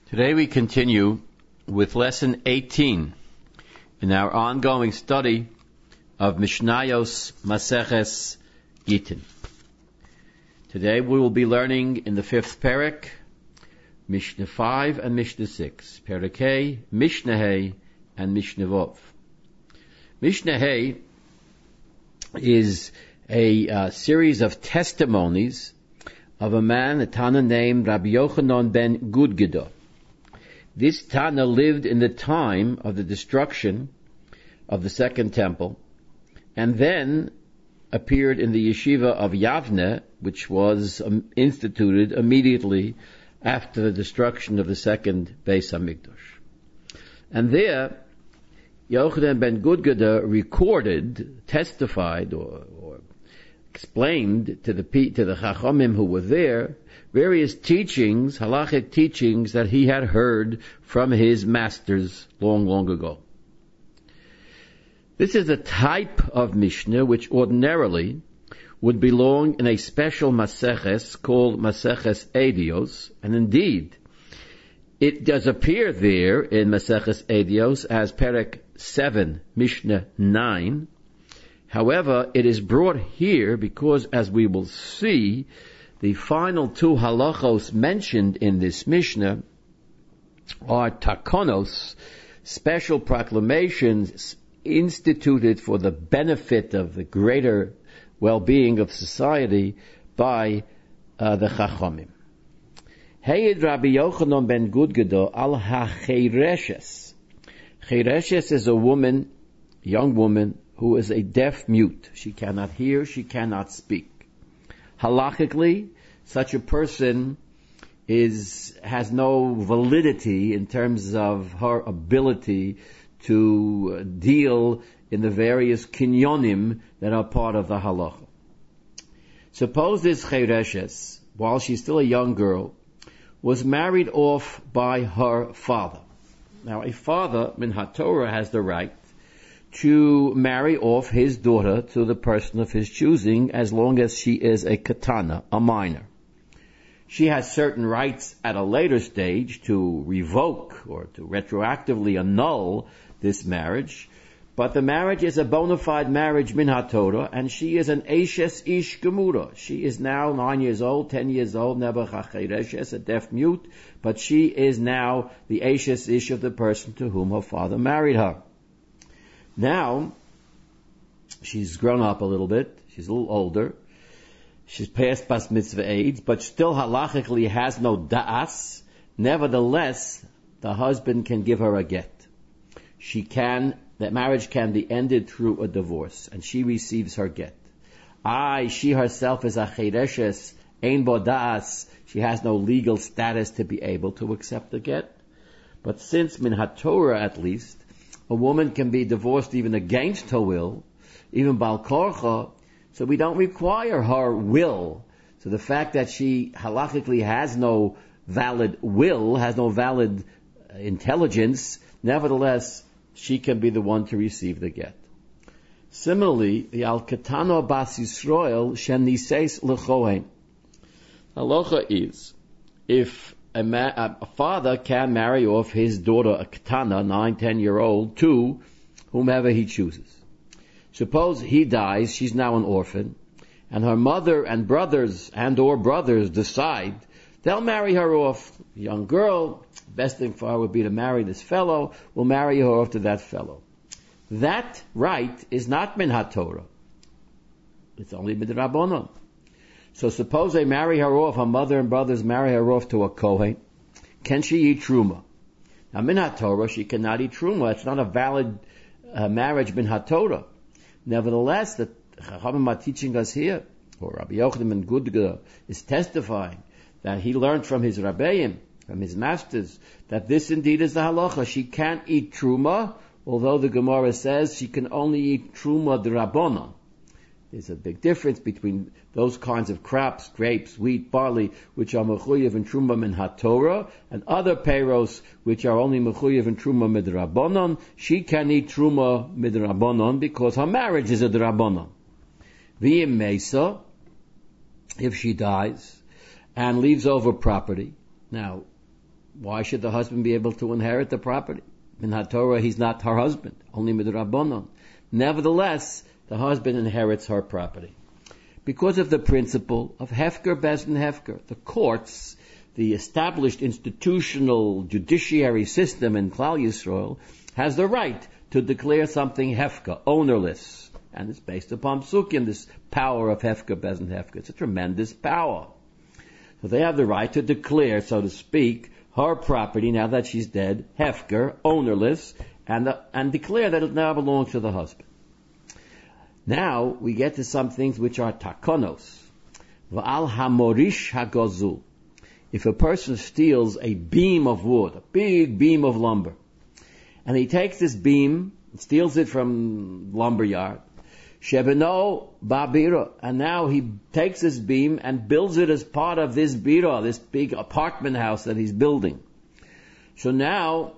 Today we continue with lesson 18 in our ongoing study of Mishnayos Maseches Gittin. Today we will be learning in the fifth Perek, Mishnah 5 and Mishnah 6, Perek Hey, Mishnah Hey, and Mishnah Vov. Mishnah Hey is a series of testimonies of a man, a Tana named Rabbi Yochanan ben Gudgedo. This Tana lived in the time of the destruction of the Second Temple, and then appeared in the yeshiva of Yavne, which was instituted immediately after the destruction of the Second Beis Hamikdash. And there, Yochanan ben Gudgedo testified, or explained to the Chachamim who were there various teachings, halachic teachings that he had heard from his masters long ago. This is a type of Mishnah which ordinarily would belong in a special Maseches called Maseches Edios, and indeed, it does appear there in Maseches Edios as Perek 7, Mishnah 9. However, it is brought here because, as we will see, the final two halachos mentioned in this Mishnah are takonos, special proclamations instituted for the benefit of the greater well-being of society by the Chachamim. Heyed Rabbi Yochanan ben Gudgedo al ha-cheireshes. Cheireshes is a woman, young woman, who is a deaf mute. She cannot hear, she cannot speak. Halachically, such a person has no validity in terms of her ability to deal in the various kinyonim that are part of the halacha. Suppose this cheireshes, while she's still a young girl, was married off by her father. Now, a father, min haTorah, has the right to marry off his daughter to the person of his choosing as long as she is a katana, a minor. She has certain rights at a later stage to revoke or to retroactively annul this marriage, but the marriage is a bona fide marriage min haTorah, and she is an Eishes Ish Gemura. She is now 9 years old, 10 years old, never chachereshes, a deaf mute, but she is now the Eishes Ish of the person to whom her father married her. Now, she's grown up a little bit, she's a little older, she's past bas mitzvah age, but still halachically has no da'as. Nevertheless, the husband can give her a get. That marriage can be ended through a divorce, and she receives her get. She herself is a cheireshes, ein bo da'as, she has no legal status to be able to accept the get. But since min haTorah at least, a woman can be divorced even against her will, even bal korcha, so we don't require her will. So the fact that she halachically has no valid will, has no valid intelligence, nevertheless, she can be the one to receive the get. Similarly, the al-katana bas Yisrael shen nises lechohen. Halacha is, if a father can marry off his daughter, a katana, 9-10-year-old, to whomever he chooses. Suppose he dies, she's now an orphan, and her mother and brothers decide they'll marry her off. A young girl, best thing for her would be to marry this fellow, we'll marry her off to that fellow. That right is not min haTorah. It's only midrabanan. So suppose they marry her off, her mother and brothers marry her off to a Kohen. Can she eat truma? Now, min haTorah, she cannot eat truma. It's not a valid marriage min haTorah. Nevertheless, the Chachamim are teaching us here, or Rabbi Yochanan ben Gudgedo is testifying that he learned from his Rabbeim, from his masters, that this indeed is the halacha. She can't eat truma, although the Gemara says she can only eat truma d'Rabbanan. There's a big difference between those kinds of crops, grapes, wheat, barley, which are mechuyev and truma min haTorah, and other peiros, which are only mechuyev and truma midrabanan. She can eat truma midrabanan because her marriage is a drabanan. V'im mesa, if she dies and leaves over property. Now, Why should the husband be able to inherit the property? In HaTorah, he's not her husband, only midrabanon. Nevertheless, the husband inherits her property. Because of the principle of Hefker Bezdin Hefker, the courts, the established institutional judiciary system in Klal Yisrael, has the right to declare something Hefker, ownerless. And it's based upon Psukim, this power of Hefker Bezdin Hefker. It's a tremendous power. So they have the right to declare, so to speak, her property, now that she's dead, Hefker, ownerless, and declare that it now belongs to the husband. Now we get to some things which are takonos. V'al hamorish hagozul. If a person steals a beam of wood, a big beam of lumber, and he takes this beam, steals it from lumberyard, shebeno ba'bira, and now he takes this beam and builds it as part of this bira, this big apartment house that he's building. So now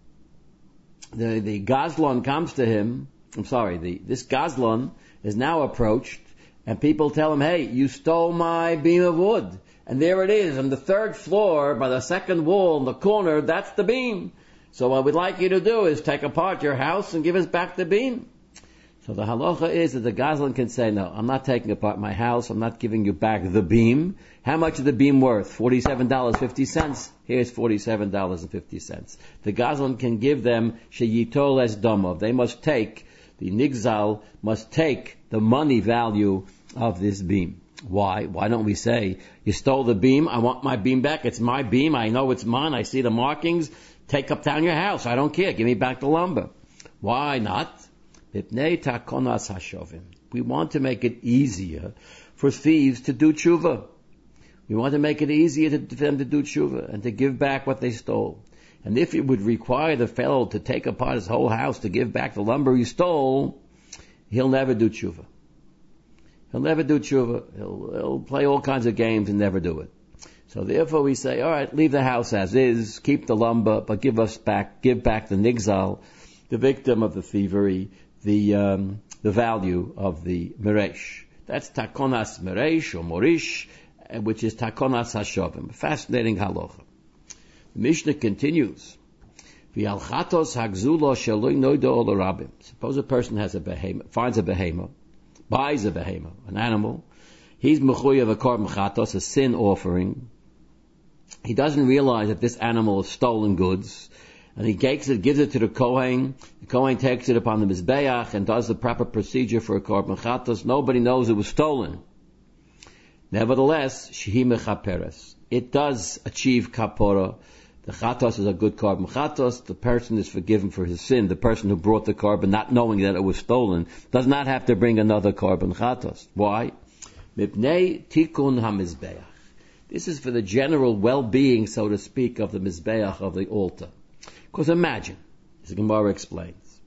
the Gazlan comes to him. This Gazlan is now approached, and people tell him, hey, you stole my beam of wood. And there it is, on the third floor, by the second wall in the corner, that's the beam. So what we'd like you to do is take apart your house and give us back the beam. So the halacha is that the Gazlan can say, no, I'm not taking apart my house, I'm not giving you back the beam. How much is the beam worth? $47.50. Here's $47.50. The Gazlan can give them sheyitol es domov. They must take, the Nigzal must take the money value of this beam. Why? Why don't we say, you stole the beam, I want my beam back, it's my beam, I know it's mine, I see the markings, take up down your house, I don't care, give me back the lumber. Why not? We want to make it easier for thieves to do tshuva. We want to make it easier for them to do tshuva and to give back what they stole. And if it would require the fellow to take apart his whole house to give back the lumber he stole, he'll never do tshuva. He'll never do tshuva. He'll play all kinds of games and never do it. So therefore we say, all right, leave the house as is, keep the lumber, but give back the nigzal, the victim of the thievery, the value of the meresh. That's takonas meresh or morish, which is takonas hashovim. Fascinating halacha. The Mishnah continues. V'alchatos hagzulo sheloi noido ol rabim. Suppose a person has finds a behemoth, buys a behemoth, an animal. He's mechuyev a korban chatos, a sin offering. He doesn't realize that this animal is stolen goods, and he gives it to the Kohen. The Kohen takes it upon the Mizbeach and does the proper procedure for a korban chatos. Nobody knows it was stolen. Nevertheless, shehi mechaperes. It does achieve kapora. The chatos is a good korban chatos. The person is forgiven for his sin. The person who brought the korban, not knowing that it was stolen, does not have to bring another korban chatos. Why? Mipnei tikun hamizbeach. This is for the general well-being, so to speak, of the mizbeach, of the altar. Because imagine, as the Gemara explains,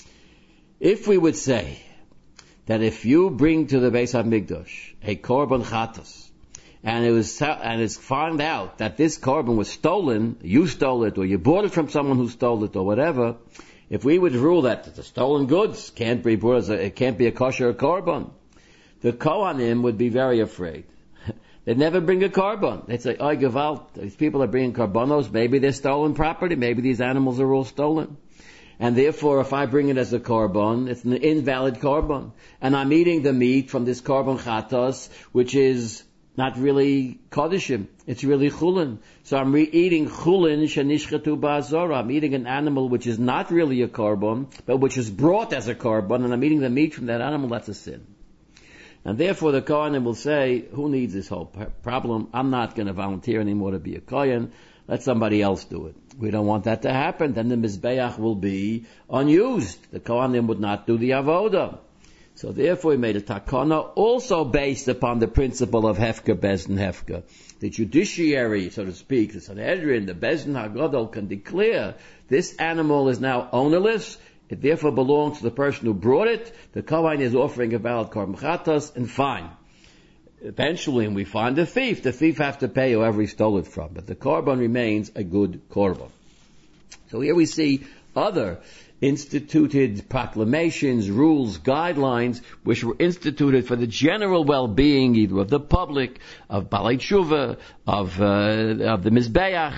if we would say that if you bring to the Beis HaMikdash a korban chatos, and it's found out that this korban was stolen, you stole it, or you bought it from someone who stole it, or whatever, if we would rule that the stolen goods can't be brought as it can't be a kosher korban, the Kohanim would be very afraid. They'd never bring a korban. They'd say, "Oh, Gewalt, these people are bringing korbanos. Maybe they're stolen property. Maybe these animals are all stolen. And therefore, if I bring it as a korban, it's an invalid korban. And I'm eating the meat from this korban chatos, which is not really kodeshim. It's really chulin. So I'm eating chulin shenishchatu ba'azora. I'm eating an animal which is not really a korban, but which is brought as a korban, and I'm eating the meat from that animal. That's a sin. And therefore the Kohanim will say, who needs this whole problem? I'm not going to volunteer anymore to be a Kohen. Let somebody else do it. We don't want that to happen. Then the Mizbeach will be unused. The Kohanim would not do the Avodah. So therefore he made a takana also based upon the principle of Hefker, Bezdin, Hefker. The judiciary, so to speak, the Sanhedrin, the Bezdin HaGadol can declare this animal is now ownerless. It therefore belongs to the person who brought it. The Kohen is offering a valid korban chatos, and fine. Eventually, when we find the thief has to pay whoever he stole it from. But the korban remains a good korban. So here we see other instituted proclamations, rules, guidelines, which were instituted for the general well-being either of the public, of Balei Tshuva, of the Mizbeach,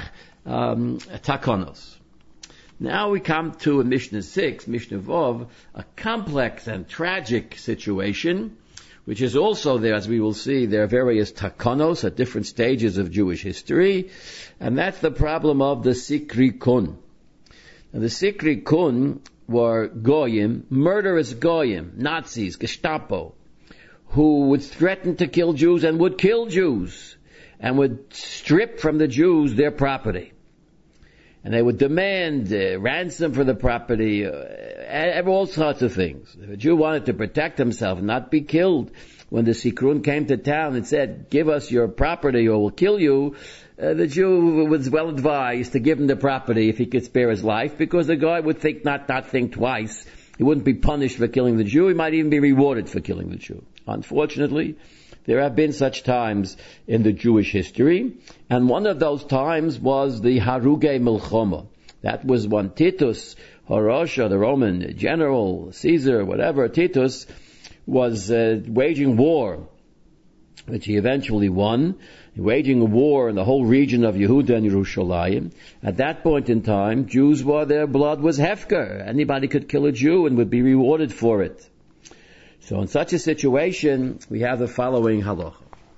takonos. Now we come to Mishnah 6, Mishnah Vov, a complex and tragic situation, which is also there, as we will see, there are various takonos at different stages of Jewish history, and that's the problem of the Sikri Kun. Now, the Sikri Kun were Goyim, murderous Goyim, Nazis, Gestapo, who would threaten to kill Jews and would kill Jews, and would strip from the Jews their property. And they would demand ransom for the property, all sorts of things. If a Jew wanted to protect himself and not be killed, when the Sikrun came to town and said, give us your property or we'll kill you, the Jew was well advised to give him the property if he could spare his life, because the guy would not think twice. He wouldn't be punished for killing the Jew. He might even be rewarded for killing the Jew. Unfortunately, there have been such times in the Jewish history, and one of those times was the Haruge Milchoma. That was when Titus, Horosha, the Roman general, Caesar, whatever, Titus, was waging war, which he eventually won, waging a war in the whole region of Yehuda and Yerushalayim. At that point in time, Jews their blood was hefker. Anybody could kill a Jew and would be rewarded for it. So in such a situation, we have the following halacha.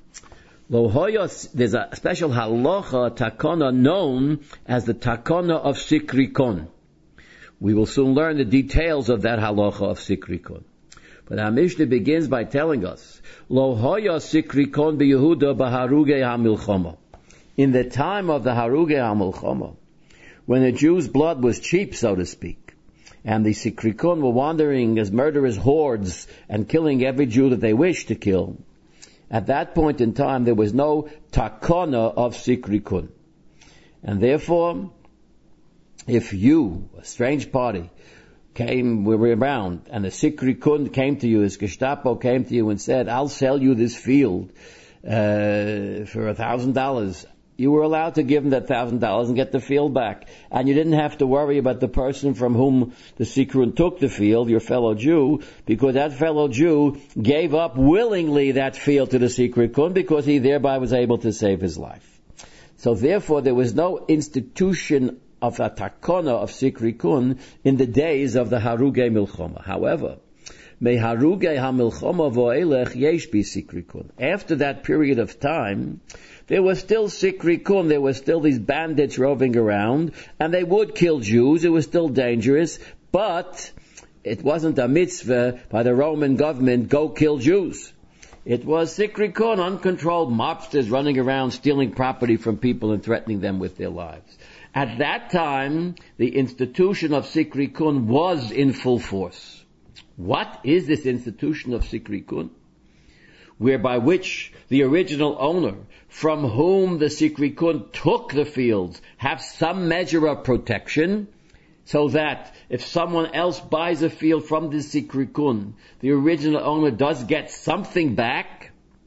There's a special halacha, takona, known as the takona of Sikrikon. We will soon learn the details of that halacha of Sikrikon. But our Mishnah begins by telling us, Lo hoya Sikrikon beYehuda b'haruge hamilchama. In the time of the haruge hamilchama, when the Jews' blood was cheap, so to speak, and the Sikrikon were wandering as murderous hordes and killing every Jew that they wished to kill, at that point in time there was no takona of Sikrikon. And therefore, if you, a strange party, were around, and the Sikrikun came to you, his Gestapo came to you and said, I'll sell you this field for $1,000. You were allowed to give him that $1,000 and get the field back. And you didn't have to worry about the person from whom the Sikrun took the field, your fellow Jew, because that fellow Jew gave up willingly that field to the Sikrikun because he thereby was able to save his life. So therefore there was no institution of a takona of Sikrikun in the days of the Haruge Milchoma. However, me Haruge HaMilchoma vo'elech yesh bi Sikrikun. After that period of time, there was still Sikrikun, there were still these bandits roving around, and they would kill Jews. It was still dangerous, but it wasn't a mitzvah by the Roman government, go kill Jews. It was Sikrikun, uncontrolled mobsters running around stealing property from people and threatening them with their lives. At that time, the institution of Sikrikun was in full force. What is this institution of Sikrikun? Whereby which the original owner, from whom the Sikrikun took the fields, have some measure of protection, so that if someone else buys a field from the Sikrikun, the original owner does get something back.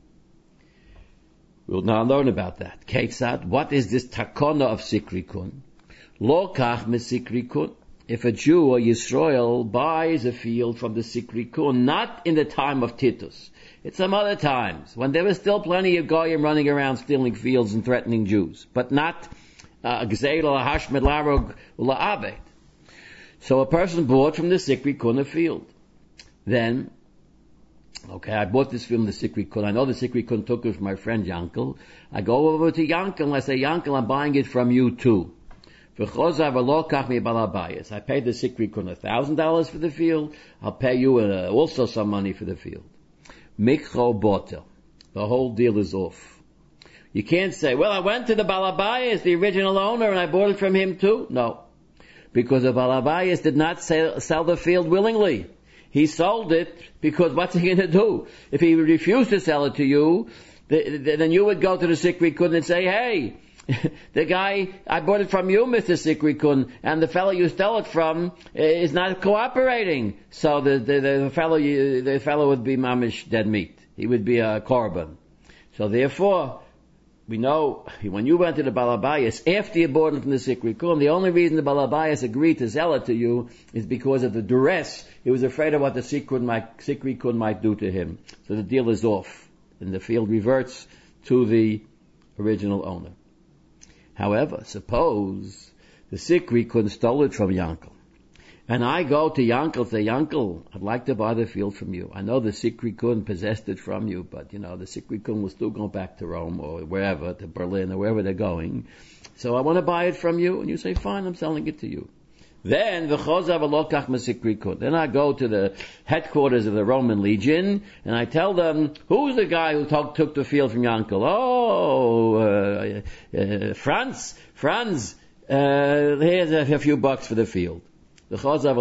We'll now learn about that. Ketzad, what is this takona of Sikrikun? Lo kach me Sikrikun. If a Jew or Yisrael buys a field from the Sikrikun, not in the time of Titus, it's some other times, when there was still plenty of Goyim running around stealing fields and threatening Jews, but not Gzeil Hashmed Larog La'abed. So a person bought from the Sikrikun a field. Then, okay, I bought this field from the Sikrikun. I know the Sikrikun took it from my friend Yankel. I go over to Yankel and I say, Yankel, I'm buying it from you too. I paid the Sikrikun $1,000 for the field. I'll pay you also some money for the field. Mikro botel. The whole deal is off. You can't say, well, I went to the Balabayas, the original owner, and I bought it from him too. No. Because the Balabayas did not sell the field willingly. He sold it because what's he going to do? If he refused to sell it to you, then you would go to the Sikrikun and say, hey, the guy, I bought it from you, Mr. Sikrikun, and the fellow you stole it from is not cooperating. So the fellow would be mamish dead meat. He would be a korban. So therefore, we know when you went to the Balabayas, after you bought it from the Sikrikun, the only reason the Balabayas agreed to sell it to you is because of the duress. He was afraid of what the Sikrikun might do to him. So the deal is off, and the field reverts to the original owner. However, suppose the Sikri Kun stole it from Yankel. And I go to Yankel and say, Yankel, I'd like to buy the field from you. I know the Sikri Kun possessed it from you, but the Sikri Kun will still go back to Rome or wherever, to Berlin or wherever they're going. So I want to buy it from you. And you say, fine, I'm selling it to you. Then I go to the headquarters of the Roman Legion and I tell them, who's the guy who took the field from Yankel? Franz, here's a few bucks for the field. Then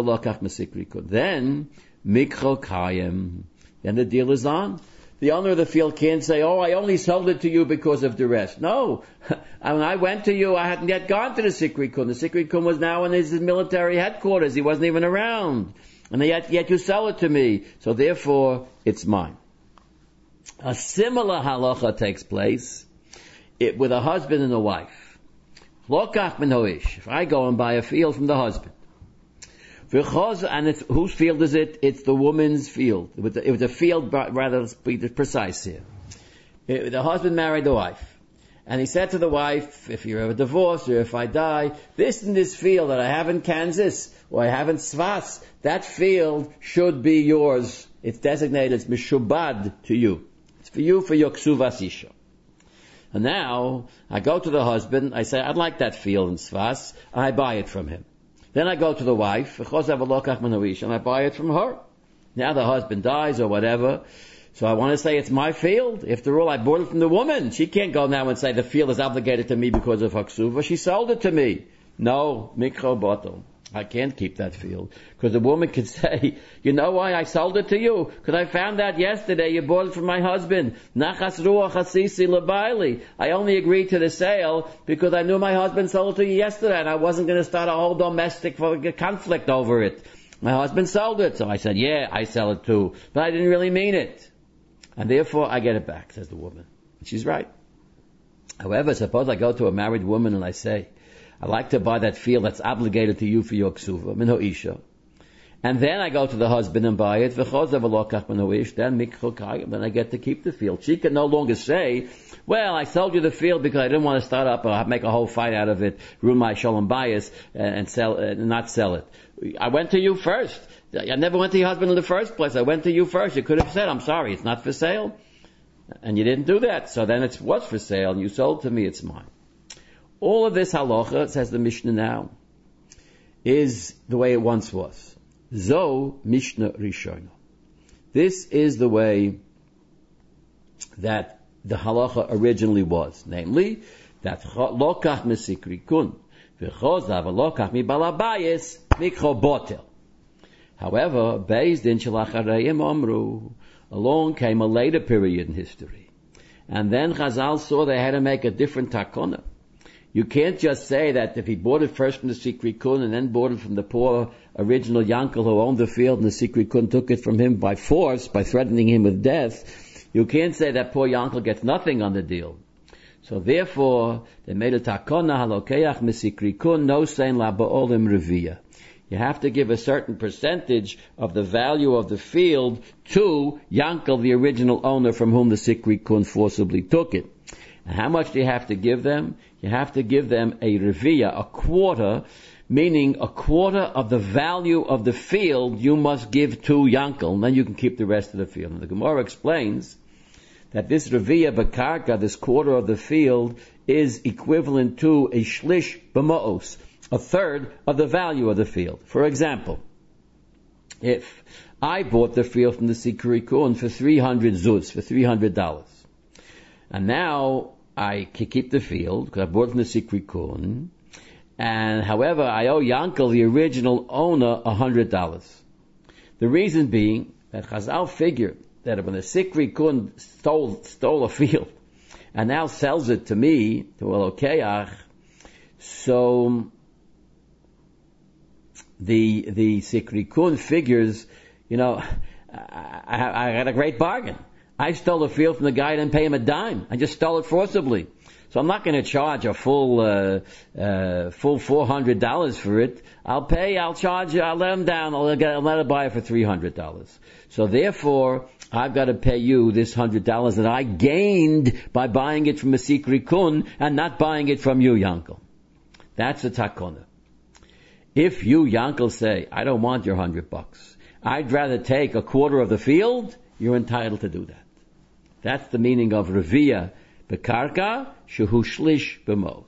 Mikro Kayem. Then the deal is on. The owner of the field can't say, I only sold it to you because of duress. No. When I went to you, I hadn't yet gone to the Sikri Kun. The Sikri Kun was now in his military headquarters. He wasn't even around. And yet you sell it to me. So therefore, it's mine. A similar halacha takes place with a husband and a wife. If I go and buy a field from the husband, and whose field is it? It's the woman's field. It was a field, rather, let's be precise here. The husband married the wife. And he said to the wife, if you're ever divorced or if I die, this field that I have in Kansas or I have in Svas, that field should be yours. It's designated as Mishubad to you. It's for you, for your Ksuvas Isha. And now, I go to the husband, I say, I'd like that field in Svas, and I buy it from him. Then I go to the wife, and I buy it from her. Now the husband dies or whatever, so I want to say it's my field. After all, I bought it from the woman. She can't go now and say the field is obligated to me because of Haksuva. She sold it to me. No, Mikro Botel. I can't keep that field. Because the woman could say, you know why I sold it to you? Because I found out yesterday you bought it from my husband. Nachas ruach hasisi lebaili. I only agreed to the sale because I knew my husband sold it to you yesterday and I wasn't going to start a whole domestic conflict over it. My husband sold it. So I said, yeah, I sell it too. But I didn't really mean it. And therefore I get it back, says the woman. She's right. However, suppose I go to a married woman and I say, I'd like to buy that field that's obligated to you for your ksuva, minho isha. And then I go to the husband and buy it, then I get to keep the field. She can no longer say, well, I sold you the field because I didn't want to start up or make a whole fight out of it, ruin my shalom bias, and not sell it. I went to you first. I never went to your husband in the first place. I went to you first. You could have said, I'm sorry, it's not for sale. And you didn't do that. So then it was for sale and you sold to me, it's mine. All of this halacha, says the Mishnah now, is the way it once was. Zo Mishnah Rishona. This is the way that the halacha originally was. Namely, that lokach mesikri kun, v'chozav lokach mi balabayis mikro botel. However, based in Shalacharayim Amru, along came a later period in history. And then Chazal saw they had to make a different takona. You can't just say that if he bought it first from the Sikri Kun and then bought it from the poor original Yankel who owned the field and the Sikri Kun took it from him by force, by threatening him with death, you can't say that poor Yankel gets nothing on the deal. So therefore, they made a takona halokeach mesikri kun no sein la ba'olim revia. You have to give a certain percentage of the value of the field to Yankel, the original owner from whom the Sikri Kun forcibly took it. And how much do you have to give them? You have to give them a revia, a quarter, meaning a quarter of the value of the field you must give to Yankel, and then you can keep the rest of the field. And the Gemara explains that this revia b'karka, this quarter of the field, is equivalent to a shlish b'ma'os, a third of the value of the field. For example, if I bought the field from the Sikri Kun for 300 zuz, for $300, and now I can keep the field because I bought it from the Sikri Kun, and however I owe Yankel, the original owner, $100. The reason being that Chazal figured that when the Sikri Kun stole a field and now sells it to me, to a lokeach, so the Sikri Kun figures, I had a great bargain. I stole the field from the guy, I didn't pay him a dime. I just stole it forcibly. So I'm not going to charge a full $400 for it. I'll let him down, I'll let him buy it for $300. So therefore, I've got to pay you this $100 that I gained by buying it from a Sikri Kun and not buying it from you, Yankel. That's a takona. If you, Yankel, say, I don't want your $100, I'd rather take a quarter of the field, you're entitled to do that. That's the meaning of Revia Bekarka Shehu Shlish B'mos.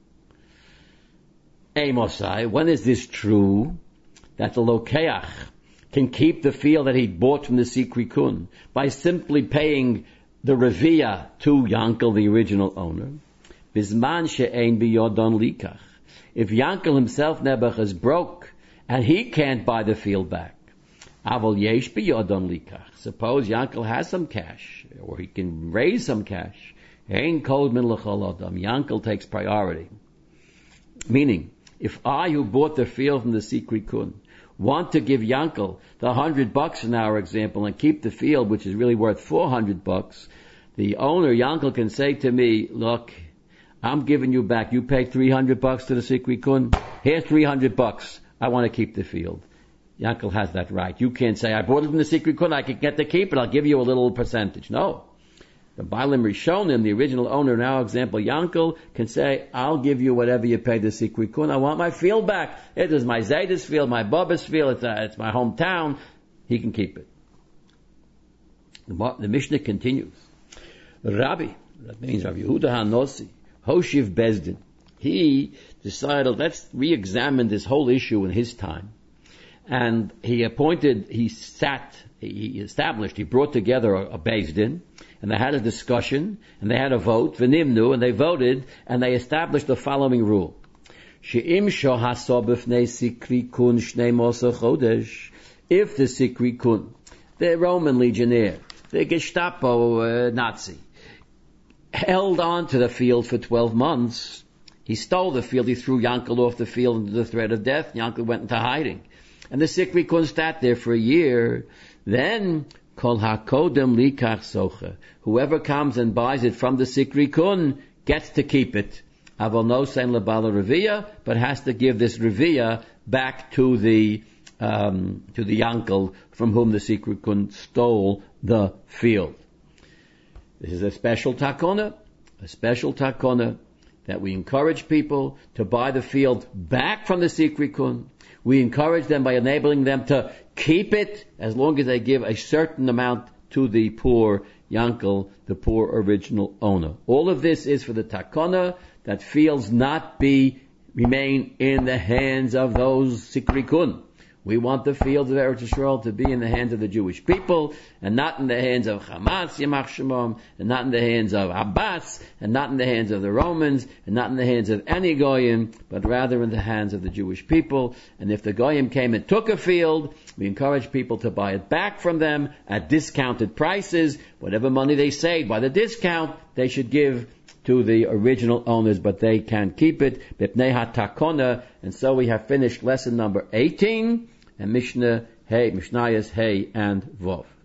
Mosai, when is this true? That the Lokeach can keep the field that he bought from the Sikri Kun by simply paying the Revia to Yankel, the original owner. Bisman she'ein biyodon likach. If Yankel himself, Nebuch, is broke and he can't buy the field back. Aval yesh biyodon likach. Suppose Yankel has some cash, or he can raise some cash. Ein kod min l'chol adam. Yankel takes priority. Meaning, if I, who bought the field from the Sikri Kun, want to give Yankel the $100 in our example and keep the field, which is really worth $400, the owner, Yankel, can say to me, look, I'm giving you back. You paid $300 to the Sikri Kun. Here's $300. I want to keep the field. Yankel has that right. You can't say, I bought it from the Sikri Kun. I can get to keep it. I'll give you a little percentage. No. The Bailim Rishonim, the original owner in our example, Yankel, can say, I'll give you whatever you paid the Sikri Kun. I want my field back. It is my Zaydis field, my Babas field. It's my hometown. He can keep it. The Mishnah continues. Rabbi, that means Rabbi Yehuda HaNosi, Hoshiv Bezdin, he decided, let's re-examine this whole issue in his time. And he brought together a Bezdin, and they had a discussion, and they had a vote, v'nimnu, and they voted, and they established the following rule. She'im shohaso b'fnei Sikri Kun shnei mosa chodesh, if the Sikri Kun, the Roman legionnaire, the Gestapo Nazi, held on to the field for 12 months. He stole the field. He threw Yankel off the field into the threat of death. Yankel went into hiding. And the Sikri Kun sat there for a year. Then, Kol HaKodem Likach Socha. Whoever comes and buys it from the Sikri Kun gets to keep it. Aval no sein lebala Revia, but has to give this Revia back to the Yankel from whom the Sikri Kun stole the field. This is a special takona that we encourage people to buy the field back from the Sikri Kun. We encourage them by enabling them to keep it as long as they give a certain amount to the poor Yankel, the poor original owner. All of this is for the takona that fields not remain in the hands of those Sikri Kun. We want the fields of Eretz Yisrael to be in the hands of the Jewish people, and not in the hands of Hamas, Yamach Shemom, and not in the hands of Abbas, and not in the hands of the Romans, and not in the hands of any Goyim, but rather in the hands of the Jewish people. And if the Goyim came and took a field, we encourage people to buy it back from them at discounted prices. Whatever money they saved by the discount, they should give to the original owners, but they can keep it. B'pnei hatakona. And so we have finished lesson number 18, and Mishnayos Hey and Vov.